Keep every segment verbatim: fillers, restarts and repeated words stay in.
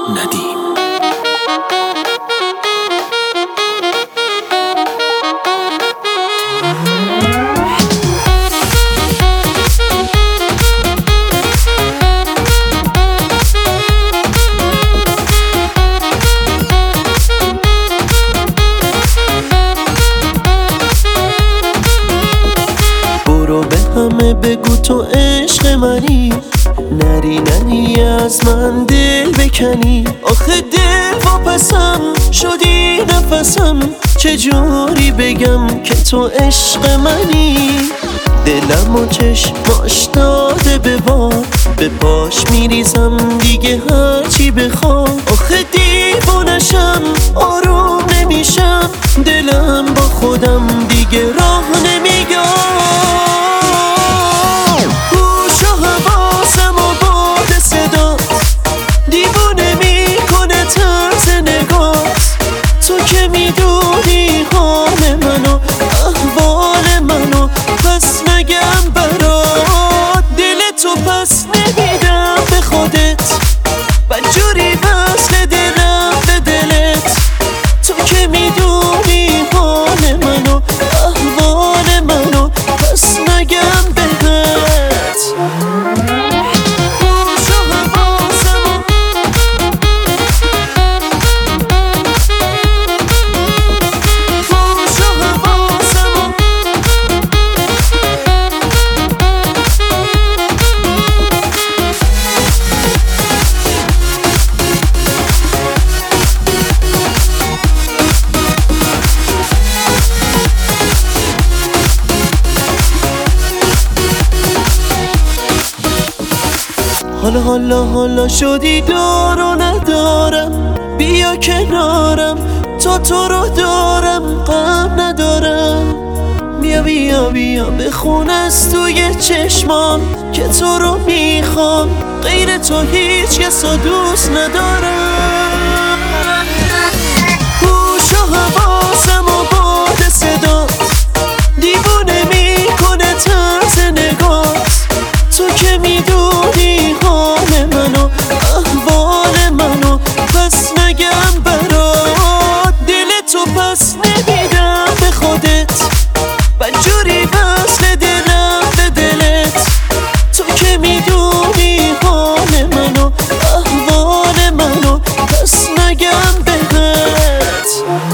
ندیم. برو به همه بگو تو عشق منی، نری نری از من دل بکنی. آخه دل واپسم شدی نفسم، چجوری بگم که تو عشق منی. دلم و چشماش داده به باد، به پاش میریزم دیگه هرچی بخواد. آخه دیوونشم آروم نمیشم، دلم با خودم دیگه راه نمیگم. میدونی حال منو احوال منو، پس نگم برات دل تو پس نمیدم به خودت. بدجوری وصل دلم به دلت، تو که میدونی حال منو احوال منو، پس نگم بهت. حالا حالا حالا شدی دار و ندارم، بیا کنارم تا تو رو دارم غم ندارم. بیا بیا بیا بخون از توی چشمام که تو رو میخوام، غیر تو هیچ کس رو دوست ندارم. هوش و حواسم و باد صدات دیوونه میکنه طرز نگات، تو که میدونی حال منو احوال منو، پس نگم برات دل تو پس نمیدم به خودت. بدجوری وصل دلم به دلت، تو که میدونی حال منو احوال منو، پس نگم بهت.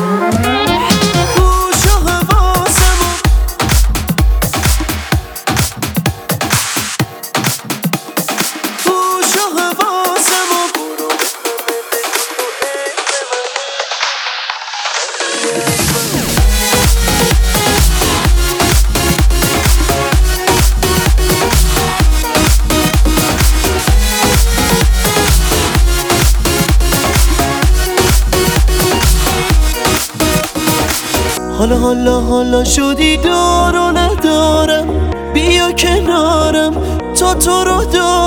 حالا حالا حالا شدی دار و ندارم، بیا کنارم تا تو رو دارم